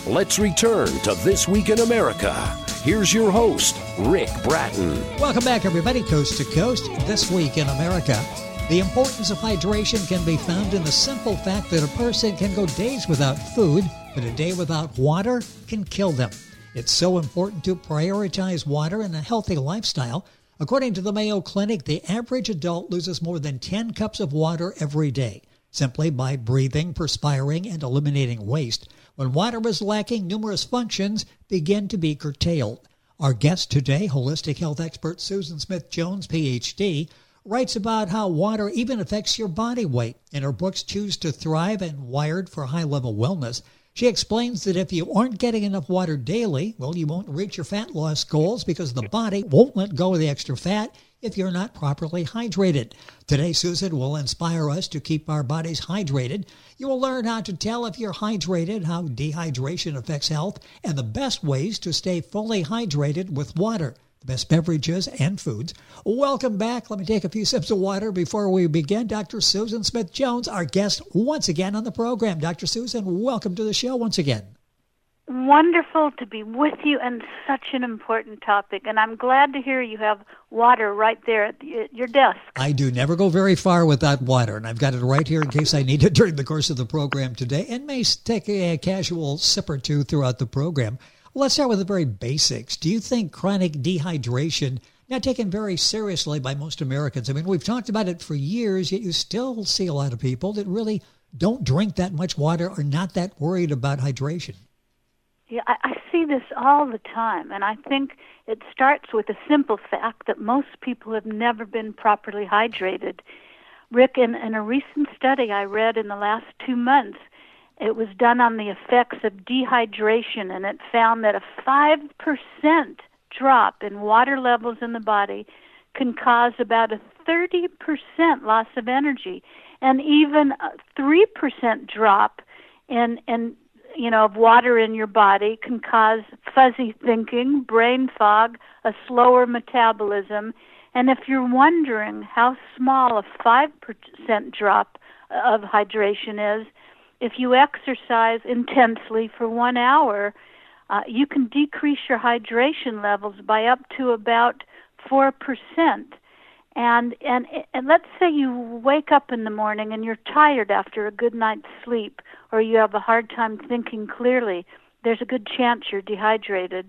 Let's return to This Week in America. Here's your host, Rick Bratton. Welcome back, everybody, coast to coast. This Week in America. The importance of hydration can be found in the simple fact that a person can go days without food, but a day without water can kill them. It's so important to prioritize water in a healthy lifestyle. According to the Mayo Clinic, the average adult loses more than 10 cups of water every day, simply by breathing, perspiring, and eliminating waste. When water is lacking, numerous functions begin to be curtailed. Our guest today, holistic health expert Susan Smith-Jones, Ph.D., writes about how water even affects your body weight. In her books, Choose to Thrive and Wired for High-Level Wellness, she explains that if you aren't getting enough water daily, well, you won't reach your fat loss goals because the body won't let go of the extra fat if you're not properly hydrated. Today, Susan will inspire us to keep our bodies hydrated. You will learn how to tell if you're hydrated, how dehydration affects health, and the best ways to stay fully hydrated with water, the best beverages and foods. Welcome back. Let me take a few sips of water before we begin. Dr. Susan Smith-Jones, our guest once again on the program. Dr. Susan, welcome to the show once again. Wonderful to be with you, and such an important topic. And I'm glad to hear you have water right there at your desk. I do never go very far without water, and I've got it right here in case I need it during the course of the program today, and may take a casual sip or two throughout the program. Let's start with the very basics. Do you think chronic dehydration, not taken very seriously by most Americans? I mean, we've talked about it for years, yet you still see a lot of people that really don't drink that much water or not that worried about hydration. Yeah, I see this all the time, and I think it starts with the simple fact that most people have never been properly hydrated. Rick, in a recent study I read in the last 2 months, it was done on the effects of dehydration, and it found that a 5% drop in water levels in the body can cause about a 30% loss of energy, and even a 3% drop in of water in your body can cause fuzzy thinking, brain fog, a slower metabolism. And if you're wondering how small a 5% drop of hydration is, if you exercise intensely for 1 hour, you can decrease your hydration levels by up to about 4%. And let's say you wake up in the morning and you're tired after a good night's sleep, or you have a hard time thinking clearly. There's a good chance you're dehydrated,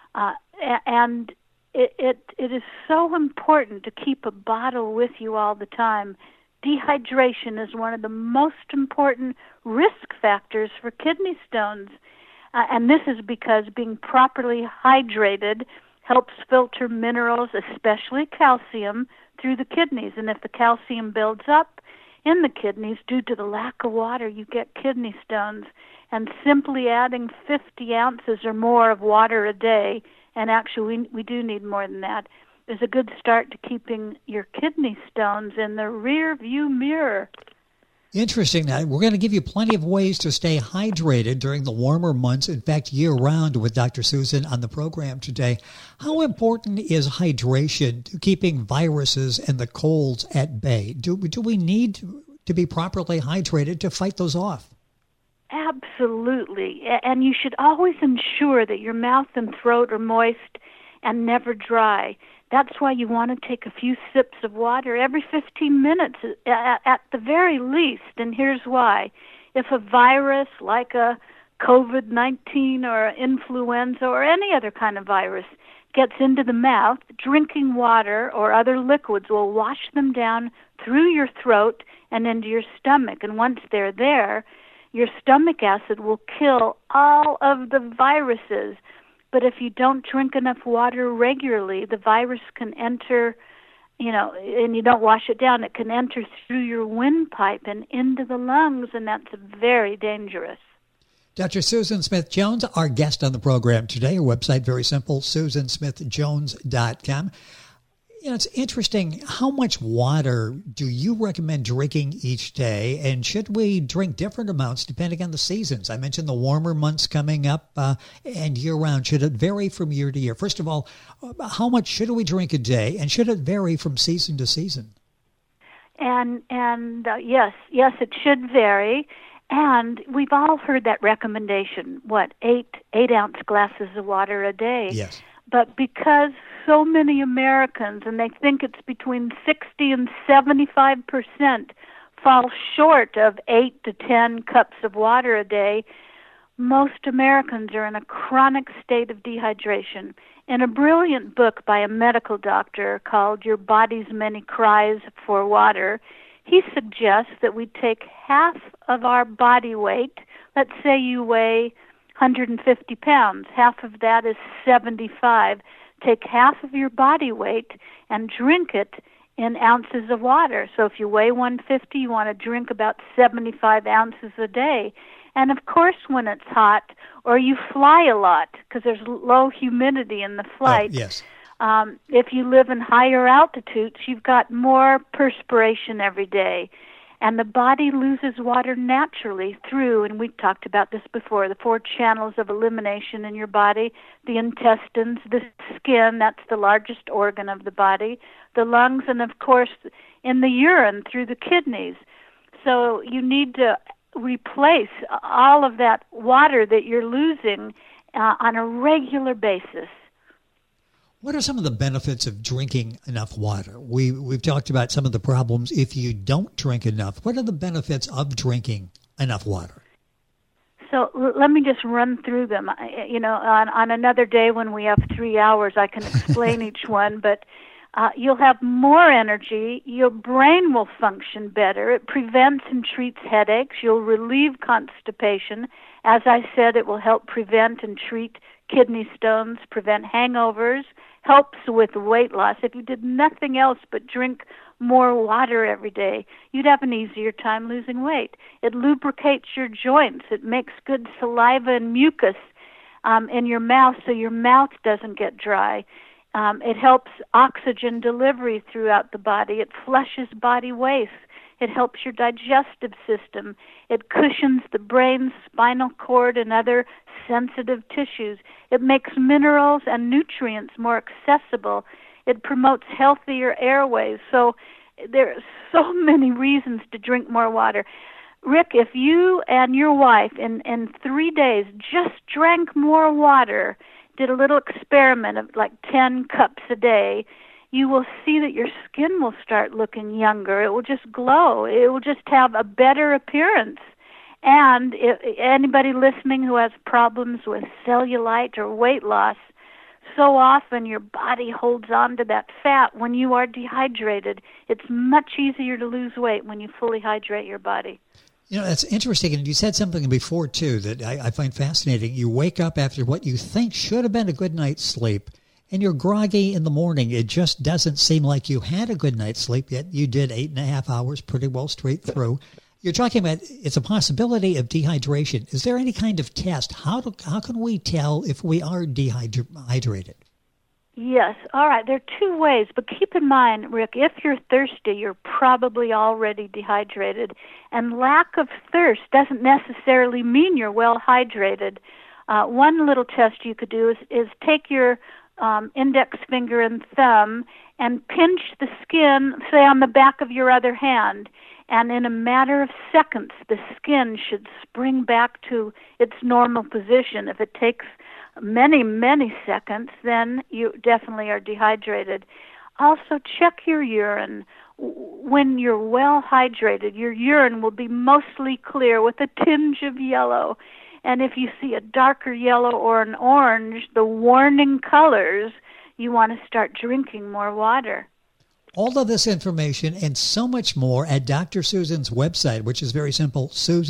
and it is so important to keep a bottle with you all the time. Dehydration is one of the most important risk factors for kidney stones, and this is because being properly hydrated helps filter minerals, especially calcium, through the kidneys. And if the calcium builds up in the kidneys due to the lack of water, you get kidney stones. And simply adding 50 ounces or more of water a day, and actually we do need more than that, is a good start to keeping your kidney stones in the rear view mirror. Interesting. Now, we're going to give you plenty of ways to stay hydrated during the warmer months, in fact, year-round, with Dr. Susan on the program today. How important is hydration to keeping viruses and the colds at bay? Do we need to be properly hydrated to fight those off? Absolutely. And you should always ensure that your mouth and throat are moist and never dry. That's why you want to take a few sips of water every 15 minutes at the very least. And here's why. If a virus like a COVID-19 or influenza or any other kind of virus gets into the mouth, drinking water or other liquids will wash them down through your throat and into your stomach. And once they're there, your stomach acid will kill all of the viruses. But if you don't drink enough water regularly, the virus can enter, and you don't wash it down, it can enter through your windpipe and into the lungs, and that's very dangerous. Dr. Susan Smith-Jones, our guest on the program today. Her website, very simple, susansmithjones.com. It's interesting. How much water do you recommend drinking each day? And should we drink different amounts depending on the seasons? I mentioned the warmer months coming up and year-round. Should it vary from year to year? First of all, how much should we drink a day? And should it vary from season to season? And yes, it should vary. And we've all heard that recommendation, 8-ounce glasses of water a day. Yes. But because so many Americans, and they think it's between 60 and 75%, fall short of 8 to 10 cups of water a day, most Americans are in a chronic state of dehydration. In a brilliant book by a medical doctor called Your Body's Many Cries for Water, he suggests that we take half of our body weight. Let's say you weigh 150 pounds. Half of that is 75. Take half of your body weight and drink it in ounces of water. So if you weigh 150, you want to drink about 75 ounces a day. And of course, when it's hot, or you fly a lot, because there's low humidity in the flight. Oh, yes. If you live in higher altitudes, you've got more perspiration every day. And the body loses water naturally through, and we've talked about this before, the 4 channels of elimination in your body: the intestines, the skin, that's the largest organ of the body, the lungs, and of course in the urine through the kidneys. So you need to replace all of that water that you're losing on a regular basis. What are some of the benefits of drinking enough water? We've talked about some of the problems if you don't drink enough. What are the benefits of drinking enough water? So let me just run through them. On another day when we have 3 hours, I can explain each one, but you'll have more energy. Your brain will function better. It prevents and treats headaches. You'll relieve constipation. As I said, it will help prevent and treat kidney stones, prevent hangovers, helps with weight loss. If you did nothing else but drink more water every day, you'd have an easier time losing weight. It lubricates your joints. It makes good saliva and mucus in your mouth so your mouth doesn't get dry. It helps oxygen delivery throughout the body. It flushes body waste. It helps your digestive system. It cushions the brain, spinal cord, and other sensitive tissues. It makes minerals and nutrients more accessible. It promotes healthier airways. So there are so many reasons to drink more water. Rick, if you and your wife in 3 days just drank more water, did a little experiment of like 10 cups a day, you will see that your skin will start looking younger. It will just glow. It will just have a better appearance. And if anybody listening who has problems with cellulite or weight loss, so often your body holds on to that fat when you are dehydrated. It's much easier to lose weight when you fully hydrate your body. You know, that's interesting. And you said something before, too, that I find fascinating. You wake up after what you think should have been a good night's sleep, and you're groggy in the morning. It just doesn't seem like you had a good night's sleep, yet you did 8.5 hours pretty well straight through. You're talking about it's a possibility of dehydration. Is there any kind of test? How can we tell if we are dehydrated? Yes. All right. There are 2 ways, but keep in mind, Rick, if you're thirsty, you're probably already dehydrated. And lack of thirst doesn't necessarily mean you're well hydrated. One little test you could do is take your index finger and thumb and pinch the skin, say, on the back of your other hand. And in a matter of seconds, the skin should spring back to its normal position. If it takes many, many seconds, then you definitely are dehydrated. Also, check your urine. When you're well hydrated, your urine will be mostly clear with a tinge of yellow. And if you see a darker yellow or an orange, the warning colors, you want to start drinking more water. All of this information and so much more at Dr. Susan's website, which is very simple,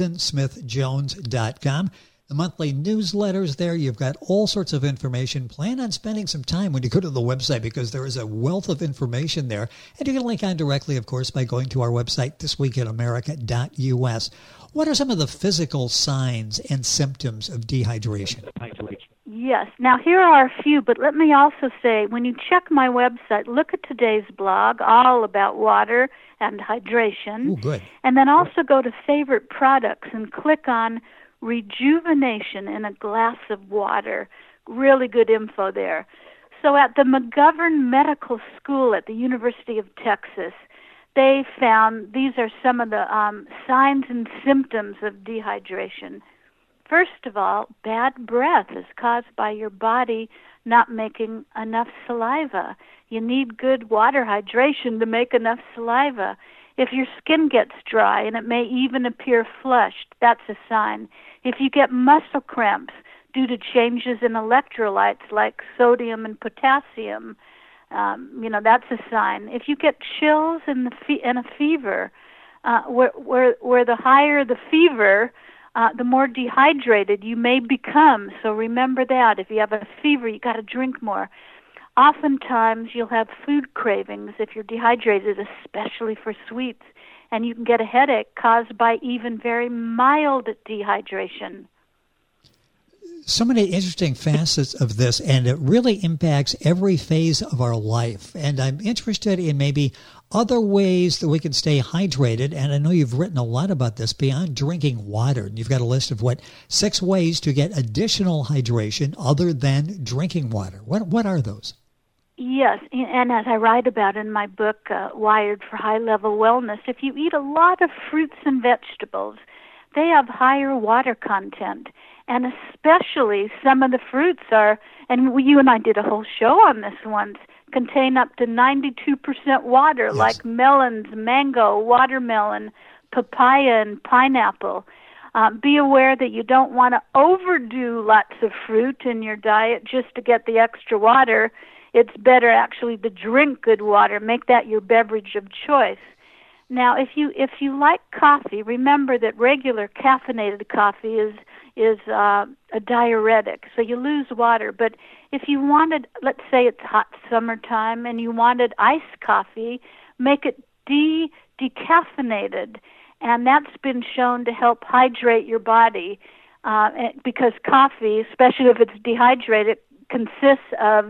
SusanSmithJones.com. The monthly newsletters there. You've got all sorts of information. Plan on spending some time when you go to the website because there is a wealth of information there. And you can link on directly, of course, by going to our website, thisweekinamerica.us. What are some of the physical signs and symptoms of dehydration? Yes. Now, here are a few, but let me also say, when you check my website, look at today's blog, all about water and hydration. Oh, good. And then also go to favorite products and click on rejuvenation in a glass of water. Really good info there. So at the McGovern Medical School at the University of Texas, they found these are some of the signs and symptoms of dehydration. First of all, bad breath is caused by your body not making enough saliva. You need good water hydration to make enough saliva. If your skin gets dry and it may even appear flushed, that's a sign. If you get muscle cramps due to changes in electrolytes like sodium and potassium, that's a sign. If you get chills and a fever, where the higher the fever, the more dehydrated you may become. So remember that. If you have a fever, you got to drink more. Oftentimes, you'll have food cravings if you're dehydrated, especially for sweets, and you can get a headache caused by even very mild dehydration. So many interesting facets of this, and it really impacts every phase of our life. And I'm interested in maybe other ways that we can stay hydrated. And I know you've written a lot about this beyond drinking water. And you've got a list of 6 ways to get additional hydration other than drinking water. What are those? Yes, and as I write about in my book, Wired for High-Level Wellness, if you eat a lot of fruits and vegetables, they have higher water content. And especially some of the fruits are, and you and I did a whole show on this once, contain up to 92% water, yes, like melons, mango, watermelon, papaya, and pineapple. Be aware that you don't want to overdo lots of fruit in your diet just to get the extra water. It's better actually to drink good water. Make that your beverage of choice. Now, if you like coffee, remember that regular caffeinated coffee is a diuretic, so you lose water. But if you wanted, let's say it's hot summertime, and you wanted iced coffee, make it decaffeinated, and that's been shown to help hydrate your body because coffee, especially if it's dehydrated, consists of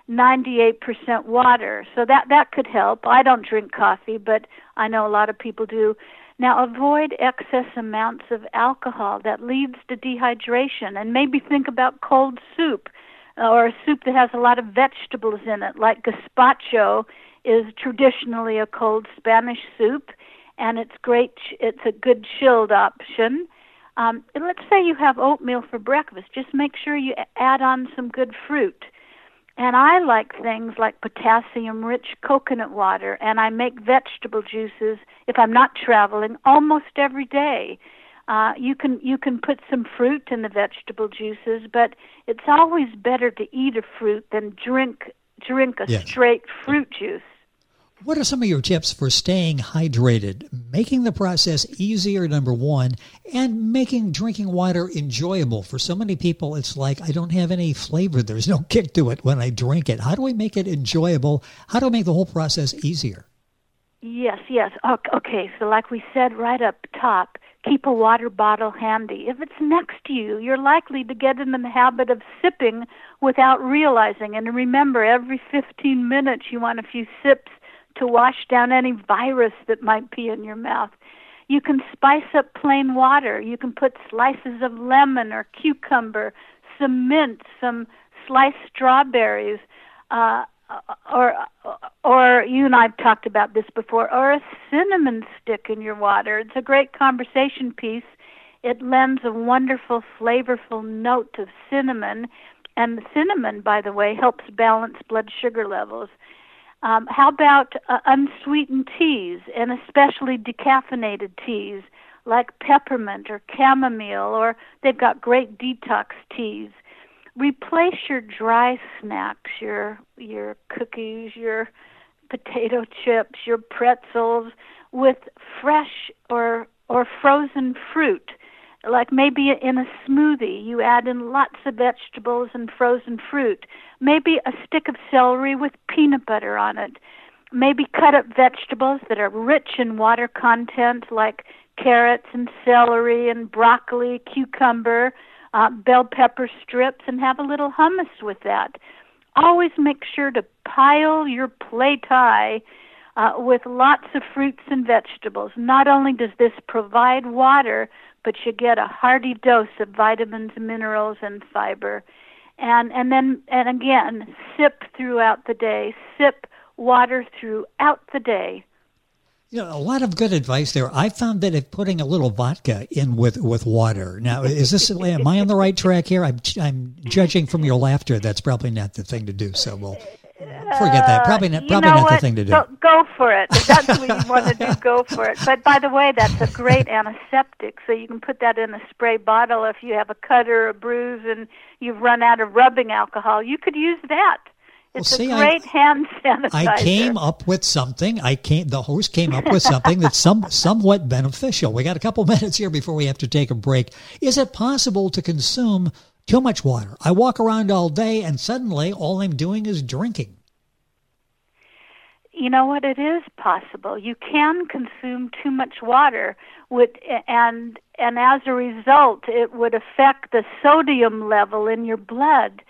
98% water. So that could help. I don't drink coffee, but I know a lot of people do. Now, avoid excess amounts of alcohol that leads to dehydration, and maybe think about cold soup or a soup that has a lot of vegetables in it, like gazpacho is traditionally a cold Spanish soup, and it's great. It's a good chilled option. And let's say you have oatmeal for breakfast. Just make sure you add on some good fruit. And I like things like potassium-rich coconut water, and I make vegetable juices if I'm not traveling almost every day. You can put some fruit in the vegetable juices, but it's always better to eat a fruit than drink a Yes. straight fruit juice. What are some of your tips for staying hydrated, making the process easier, number one, and making drinking water enjoyable? For so many people, it's like, I don't have any flavor. There's no kick to it when I drink it. How do we make it enjoyable? How do we make the whole process easier? Yes. Okay, so like we said right up top, keep a water bottle handy. If it's next to you, you're likely to get in the habit of sipping without realizing. And remember, every 15 minutes you want a few sips to wash down any virus that might be in your mouth. You can spice up plain water. You can put slices of lemon or cucumber, some mint, some sliced strawberries, or you and I have talked about this before, or a cinnamon stick in your water. It's a great conversation piece. It lends a wonderful, flavorful note of cinnamon, and the cinnamon, by the way, helps balance blood sugar levels. How about unsweetened teas, and especially decaffeinated teas like peppermint or chamomile, or they've got great detox teas. Replace your dry snacks, your cookies, your potato chips, your pretzels with fresh or frozen fruit. Like maybe in a smoothie, you add in lots of vegetables and frozen fruit. Maybe a stick of celery with peanut butter on it. Maybe cut up vegetables that are rich in water content, like carrots and celery and broccoli, cucumber, bell pepper strips, and have a little hummus with that. Always make sure to pile your plate high with lots of fruits and vegetables. Not only does this provide water, but you get a hearty dose of vitamins, minerals, and fiber. And again, sip throughout the day. Sip water throughout the day. A lot of good advice there. I found that if putting a little vodka in with water. Now, am I on the right track here? I'm judging from your laughter. That's probably not the thing to do. So we'll forget that. Probably not the thing to do. Go for it. If that's what you want to do, go for it. But by the way, that's a great antiseptic. So you can put that in a spray bottle if you have a cut or a bruise and you've run out of rubbing alcohol. You could use that. It's a great hand sanitizer. I came up with something. The host came up with something that's somewhat beneficial. We got a couple minutes here before we have to take a break. Is it possible to consume too much water? I walk around all day and suddenly all I'm doing is drinking. You know what? It is possible. You can consume too much water, and as a result, it would affect the sodium level in your blood.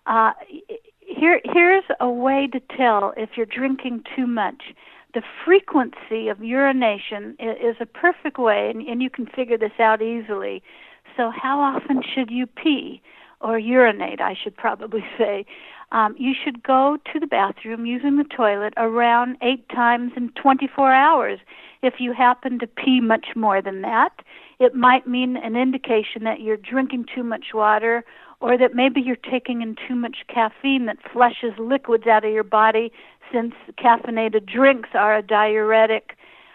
Here's a way to tell if you're drinking too much. The frequency of urination is a perfect way, and you can figure this out easily. So how often should you pee or urinate, I should probably say? You should go to the bathroom using the toilet around 8 times in 24 hours. If you happen to pee much more than that, it might mean an indication that you're drinking too much water, or that maybe you're taking in too much caffeine that flushes liquids out of your body, since caffeinated drinks are a diuretic.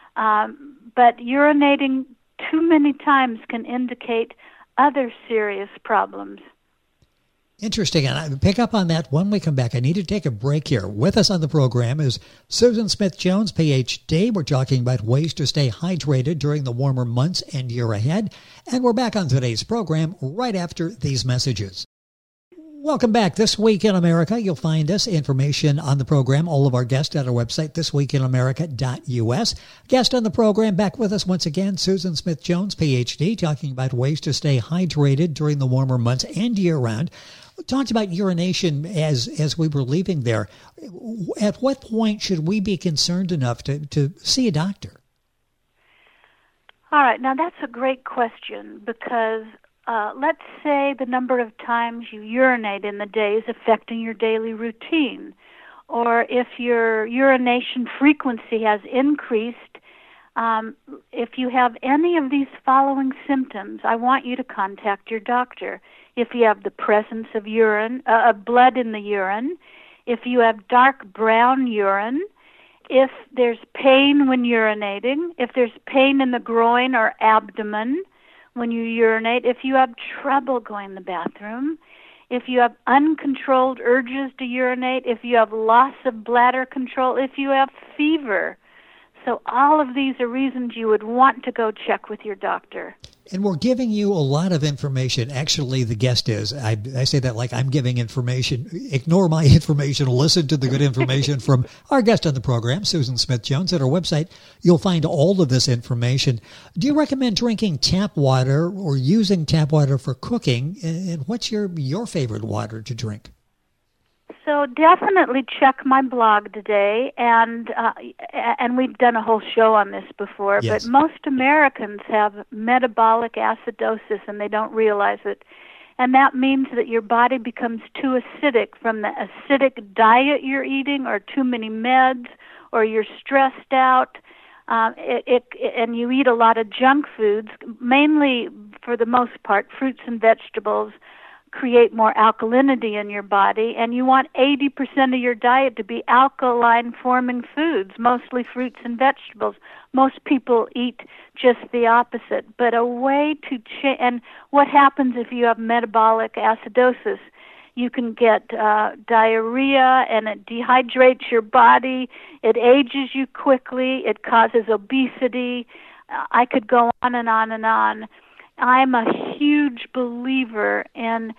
But urinating too many times can indicate other serious problems. Interesting, and I pick up on that when we come back. I need to take a break here. With us on the program is Susan Smith-Jones, Ph.D. We're talking about ways to stay hydrated during the warmer months and year ahead. And we're back on today's program right after these messages. Welcome back. This Week in America, you'll find us information on the program, all of our guests at our website, thisweekinamerica.us. Guest on the program back with us once again, Susan Smith-Jones, Ph.D., talking about ways to stay hydrated during the warmer months and year-round. We talked about urination as we were leaving there. At what point should we be concerned enough to see a doctor? All right. Now, that's a great question because let's say the number of times you urinate in the day is affecting your daily routine, or if your urination frequency has increased. If you have any of these following symptoms, I want you to contact your doctor. If you have the presence of blood in the urine, if you have dark brown urine, if there's pain when urinating, if there's pain in the groin or abdomen when you urinate, if you have trouble going to the bathroom, if you have uncontrolled urges to urinate, if you have loss of bladder control, if you have fever. So all of these are reasons you would want to go check with your doctor. And we're giving you a lot of information. Actually, the guest is. I say that like I'm giving information. Ignore my information. Listen to the good information from our guest on the program, Susan Smith-Jones. At our website, you'll find all of this information. Do you recommend drinking tap water or using tap water for cooking? And what's your favorite water to drink? So definitely check my blog today, and we've done a whole show on this before, yes. But most Americans have metabolic acidosis, and they don't realize it. And that means that your body becomes too acidic from the acidic diet you're eating, or too many meds, or you're stressed out, and you eat a lot of junk foods, mainly, for the most part, fruits and vegetables, create more alkalinity in your body, and you want 80% of your diet to be alkaline-forming foods, mostly fruits and vegetables. Most people eat just the opposite. But a way to change, and what happens if you have metabolic acidosis? You can get diarrhea, and it dehydrates your body. It ages you quickly. It causes obesity. I could go on and on and on. I'm a huge believer in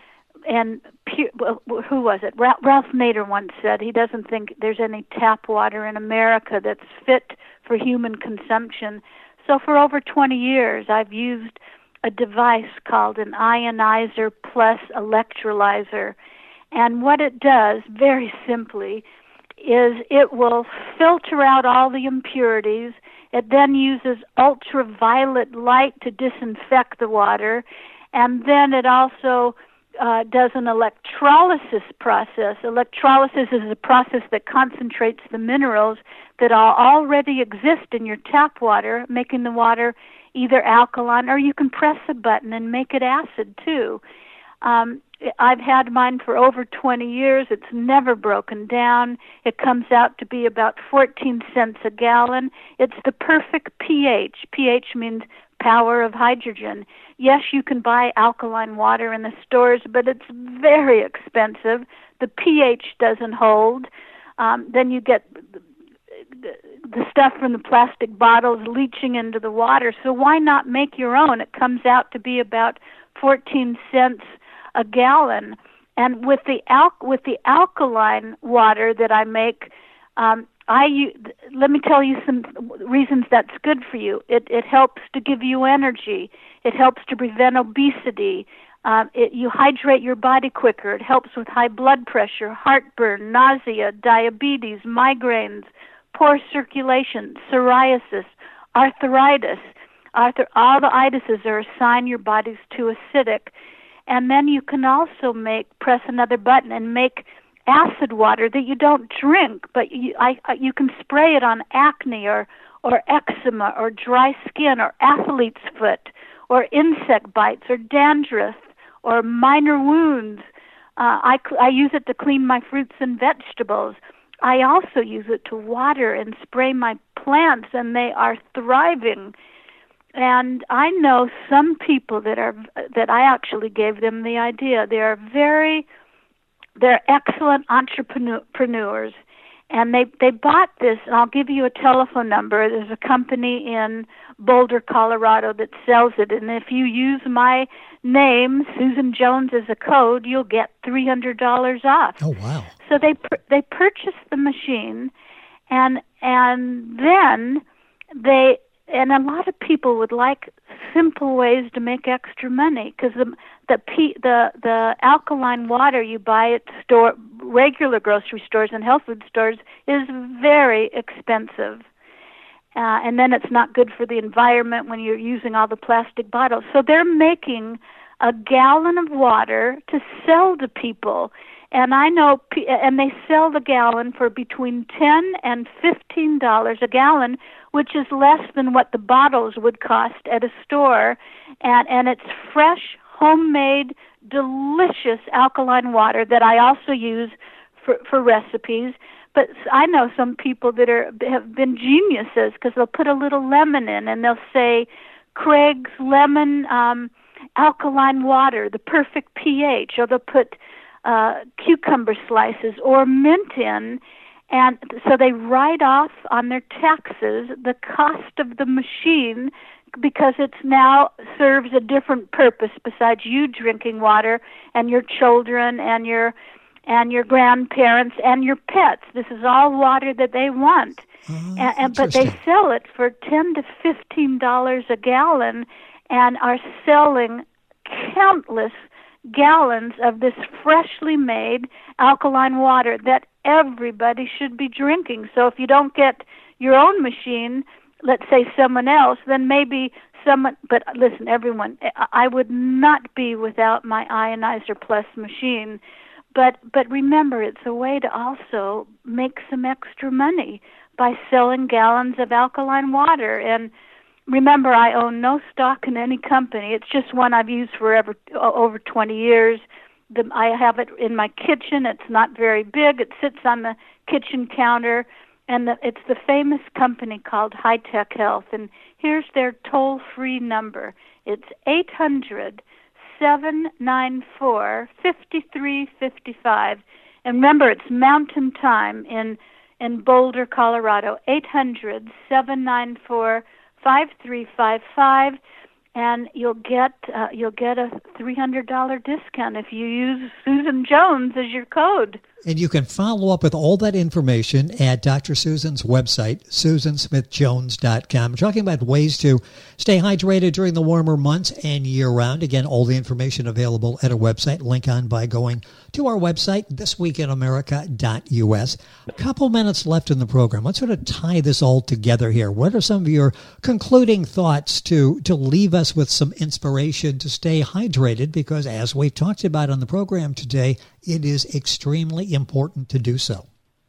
who was it? Ralph Nader once said he doesn't think there's any tap water in America that's fit for human consumption. So for over 20 years, I've used a device called an ionizer plus electrolyzer. And what it does, very simply, is it will filter out all the impurities. It then uses ultraviolet light to disinfect the water, and then it also does an electrolysis process. Electrolysis is a process that concentrates the minerals that already exist in your tap water, making the water either alkaline, or you can press a button and make it acid too. I've had mine for over 20 years. It's never broken down. It comes out to be about 14 cents a gallon. It's the perfect pH. pH means power of hydrogen. Yes, you can buy alkaline water in the stores, but it's very expensive. The pH doesn't hold. Then you get the stuff from the plastic bottles leaching into the water. So why not make your own? It comes out to be about 14 cents a gallon. And with the alkaline water that I make, let me tell you some reasons that's good for you. It helps to give you energy. It helps to prevent obesity. You hydrate your body quicker. It helps with high blood pressure, heartburn, nausea, diabetes, migraines, poor circulation, psoriasis, arthritis. All the itises are a sign your body's too acidic. And then you can also press another button and make acid water that you don't drink, but you can spray it on acne or eczema or dry skin or athlete's foot or insect bites or dandruff or minor wounds. I use it to clean my fruits and vegetables. I also use it to water and spray my plants, and they are thriving. And I know some people that I actually gave them the idea. They're excellent entrepreneurs, and they bought this. And I'll give you a telephone number. There's a company in Boulder, Colorado that sells it, and if you use my name, Susan Jones, as a code, you'll get $300 off. Oh, wow. So they purchased the machine, and then and a lot of people would like simple ways to make extra money, because the alkaline water you buy at regular grocery stores and health food stores is very expensive. And then it's not good for the environment when you're using all the plastic bottles. So they're making a gallon of water to sell to people. And I know, and they sell the gallon for between $10 and $15 a gallon, which is less than what the bottles would cost at a store. And it's fresh, homemade, delicious alkaline water that I also use for recipes. But I know some people that have been geniuses, because they'll put a little lemon in, and they'll say, Craig's lemon alkaline water, the perfect pH, or they'll put cucumber slices or mint in, and so they write off on their taxes the cost of the machine, because it's now serves a different purpose besides you drinking water and your children and your grandparents and your pets. This is all water that they want. But they sell it for $10 to $15 a gallon, and are selling countless gallons of this freshly made alkaline water that everybody should be drinking. So if you don't get your own machine, let's say someone else, then maybe someone, but listen, everyone, I would not be without my Ionizer Plus machine. But remember, it's a way to also make some extra money by selling gallons of alkaline water. And remember, I own no stock in any company. It's just one I've used for over 20 years. I have it in my kitchen. It's not very big. It sits on the kitchen counter, and it's the famous company called High Tech Health. And here's their toll-free number. It's 800-794-5355. And remember, it's Mountain Time in Boulder, Colorado. 800-794-5355, and you'll get a $300 discount if you use Susan Jones as your code. And you can follow up with all that information at Dr. Susan's website, susansmithjones.com. We're talking about ways to stay hydrated during the warmer months and year-round. Again, all the information available at our website. Link on by going to our website, thisweekinamerica.us. A couple minutes left in the program. Let's sort of tie this all together here. What are some of your concluding thoughts to leave us with some inspiration to stay hydrated? Because as we talked about on the program today, it is extremely important to do so.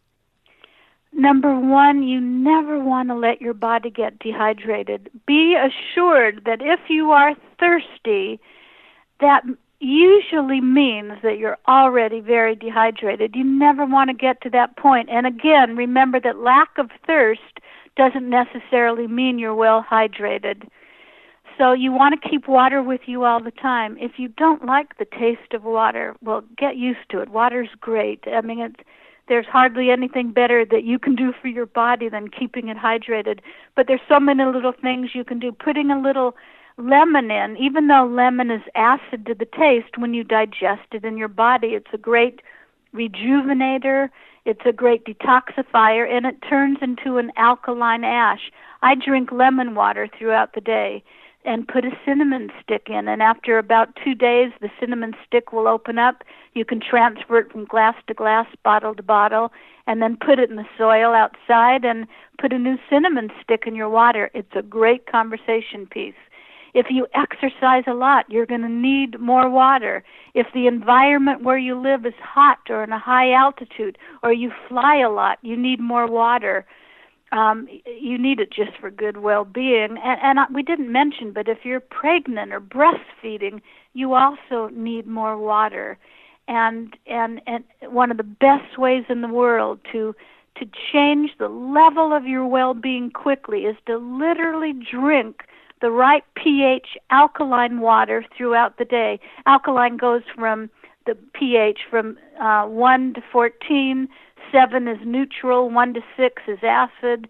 Number one, you never want to let your body get dehydrated. Be assured that if you are thirsty, that usually means that you're already very dehydrated. You never want to get to that point. And again, remember that lack of thirst doesn't necessarily mean you're well hydrated. So you want to keep water with you all the time. If you don't like the taste of water, well, get used to it. Water's great. I mean, there's hardly anything better that you can do for your body than keeping it hydrated. But there's so many little things you can do. Putting a little lemon in, even though lemon is acid to the taste, when you digest it in your body, it's a great rejuvenator. It's a great detoxifier, and it turns into an alkaline ash. I drink lemon water throughout the day and put a cinnamon stick in, and after about 2 days, the cinnamon stick will open up. You can transfer it from glass to glass, bottle to bottle, and then put it in the soil outside and put a new cinnamon stick in your water. It's a great conversation piece. If you exercise a lot, you're going to need more water. If the environment where you live is hot or in a high altitude, or you fly a lot, you need more water. You need it just for good well-being. And we didn't mention, but if you're pregnant or breastfeeding, you also need more water. And one of the best ways in the world to change the level of your well-being quickly is to literally drink the right pH alkaline water throughout the day. Alkaline goes from the pH from 1 to 14, 7 is neutral, 1 to 6 is acid,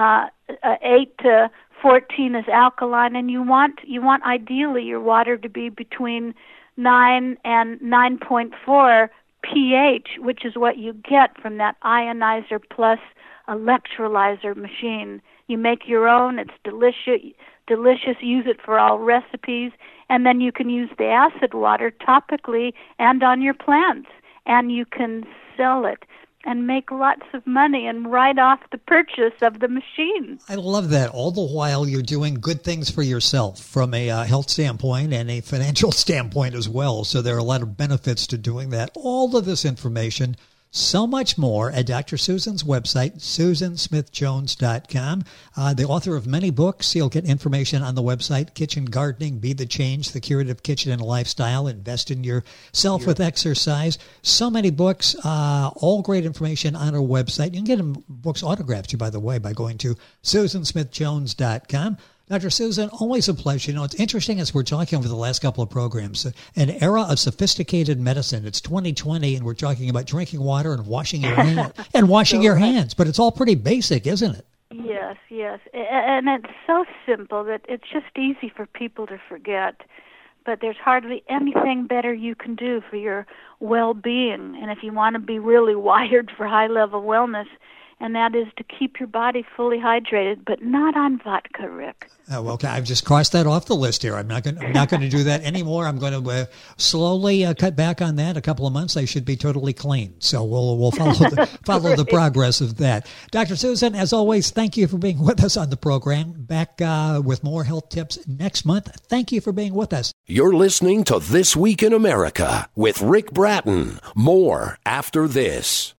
8 to 14 is alkaline, and you want ideally your water to be between 9 and 9.4 pH, which is what you get from that ionizer plus electrolyzer machine. You make your own. It's delicious. Use it for all recipes, and then you can use the acid water topically and on your plants, and you can sell it and make lots of money and write off the purchase of the machine. I love that. All the while you're doing good things for yourself from a health standpoint and a financial standpoint as well. So there are a lot of benefits to doing that. All of this information, so much more at Dr. Susan's website, susansmithjones.com. The author of many books. You'll get information on the website: Kitchen Gardening, Be the Change, The Curative Kitchen and Lifestyle, Invest in Yourself with Exercise. So many books, all great information on our website. You can get books autographed to, by the way, by going to susansmithjones.com. Dr. Susan, always a pleasure. You know, it's interesting as we're talking over the last couple of programs, an era of sophisticated medicine. It's 2020, and we're talking about drinking water and washing your hands, your hands. But it's all pretty basic, isn't it? Yes. And it's so simple that it's just easy for people to forget. But there's hardly anything better you can do for your well-being. And if you want to be really wired for high-level wellness, and that is to keep your body fully hydrated, but not on vodka, Rick. Well, okay, I've just crossed that off the list here. I'm not going to do that anymore. I'm going to slowly cut back on that. A couple of months, I should be totally clean. So we'll follow the progress of that. Dr. Susan, as always, thank you for being with us on the program. Back with more health tips next month. Thank you for being with us. You're listening to This Week in America with Rick Bratton. More after this.